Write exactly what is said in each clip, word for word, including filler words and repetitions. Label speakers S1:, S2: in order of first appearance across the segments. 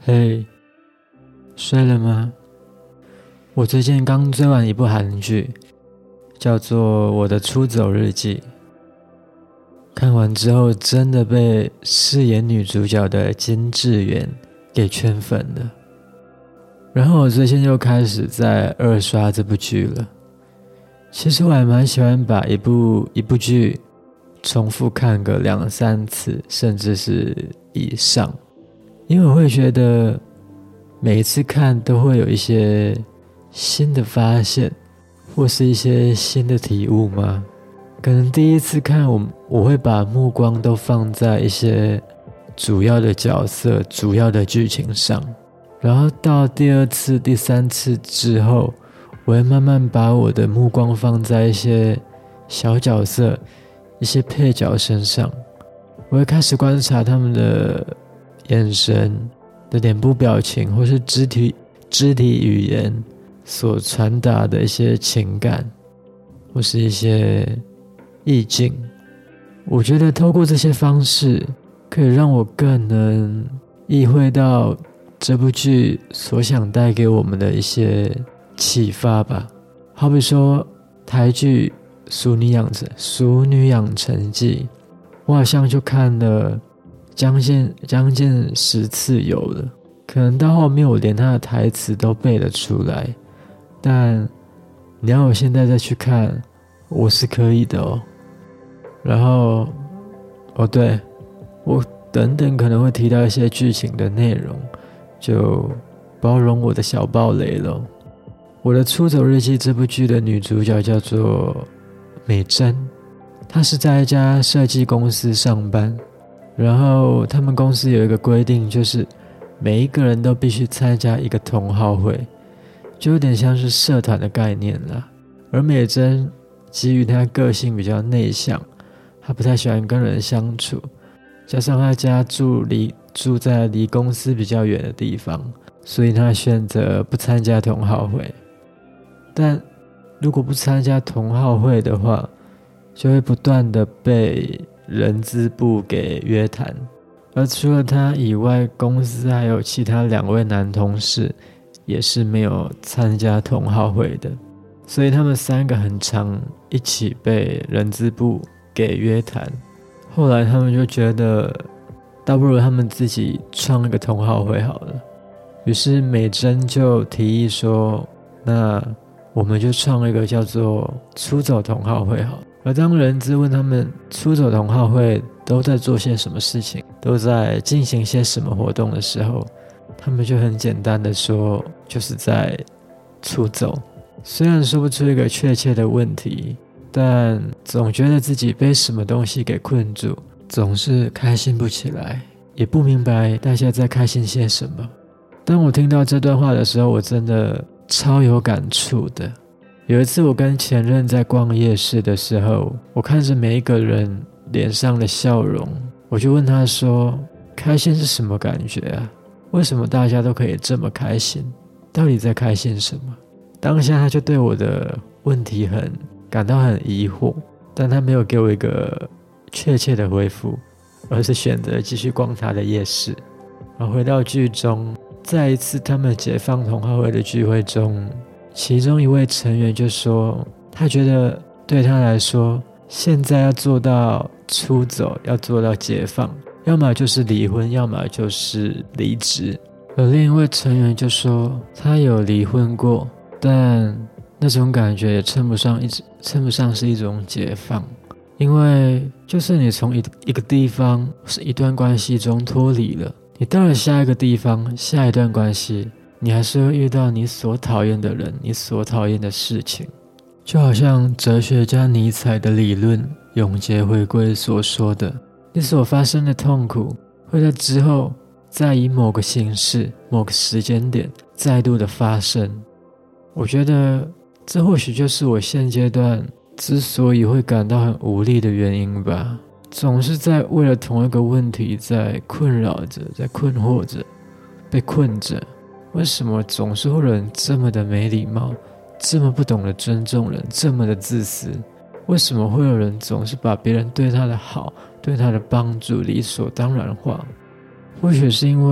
S1: 嘿，睡了吗？我最近刚追完一部韩剧，叫做《我的出走日记》。看完之后，真的被饰演女主角的金智媛给圈粉了。然后我最近又开始在二刷这部剧了。其实我还蛮喜欢把一部一部剧重复看个两三次，甚至是以上。因为我会觉得每一次看都会有一些新的发现，或是一些新的体悟吗？可能第一次看我我会把目光都放在一些主要的角色、主要的剧情上，然后到第二次、第三次之后，我会慢慢把我的目光放在一些小角色、一些配角身上。我会开始观察他们的眼神的脸部表情，或是肢体肢体语言所传达的一些情感，或是一些意境。我觉得透过这些方式，可以让我更能意会到这部剧所想带给我们的一些启发吧。好比说台剧《俗女养成俗女养成记》，我好像就看了将近将近十次有了，可能到后面我连他的台词都背得出来，但你要我现在再去看，我是可以的哦。然后哦对，我等等可能会提到一些剧情的内容，就包容我的小爆雷了。我的出走日记这部剧的女主角叫做美珍，她是在一家设计公司上班，然后他们公司有一个规定，就是每一个人都必须参加一个同好会，就有点像是社团的概念啦。而美珍基于她个性比较内向，她不太喜欢跟人相处，加上她家住离住在离公司比较远的地方，所以她选择不参加同好会。但如果不参加同好会的话，就会不断的被人资部给约谈。而除了他以外，公司还有其他两位男同事也是没有参加同好会的，所以他们三个很常一起被人资部给约谈。后来他们就觉得倒不如他们自己创一个同好会好了，于是美珍就提议说，那我们就创一个叫做出走同好会好了。而当人资问他们出走同好会都在做些什么事情，都在进行些什么活动的时候，他们就很简单的说，就是在出走。虽然说不出一个确切的问题，但总觉得自己被什么东西给困住，总是开心不起来，也不明白大家在开心些什么。当我听到这段话的时候，我真的超有感触的。有一次我跟前任在逛夜市的时候，我看着每一个人脸上的笑容，我就问他说，开心是什么感觉啊？为什么大家都可以这么开心？到底在开心什么？当下他就对我的问题很感到很疑惑，但他没有给我一个确切的回复，而是选择继续逛他的夜市。然后回到剧中，在一次他们解放同好会的聚会中，其中一位成员就说，他觉得对他来说，现在要做到出走，要做到解放，要么就是离婚，要么就是离职。而另一位成员就说，他有离婚过，但那种感觉也称不上一称不上是一种解放，因为就是你从 一, 一个地方是一段关系中脱离了，你到了下一个地方，下一段关系，你还是会遇到你所讨厌的人，你所讨厌的事情。就好像哲学家尼采的理论永劫回归所说的，你所发生的痛苦会在之后再以某个形式某个时间点再度的发生。我觉得这或许就是我现阶段之所以会感到很无力的原因吧，总是在为了同一个问题在困扰着，在困惑着，被困着。为什么总是会有人这么的没礼貌，这么不懂得尊重人，这么的自私？为什么会有人总是把别人对他的好，对他的帮助理所当然化？或许是因为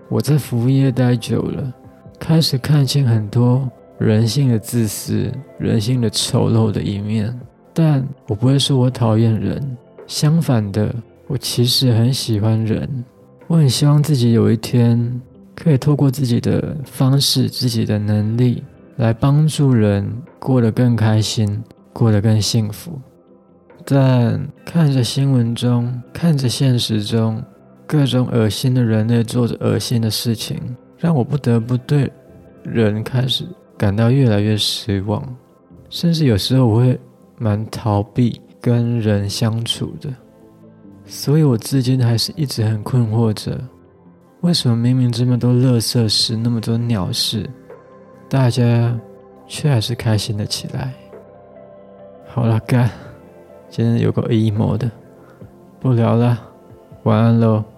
S1: 我在服务业待久了，开始看清很多人性的自私，人性的丑陋的一面。但我不会说我讨厌人，相反的，我其实很喜欢人。我很希望自己有一天可以透过自己的方式，自己的能力来帮助人过得更开心，过得更幸福。但看着新闻中，看着现实中各种恶心的人类做着恶心的事情，让我不得不对人开始感到越来越失望，甚至有时候我会蛮逃避跟人相处的。所以我至今还是一直很困惑着，为什么明明这么多垃圾事，那么多鸟事，大家却还是开心的起来。好了，干，今天有个 emo 的，不聊了，晚安喽。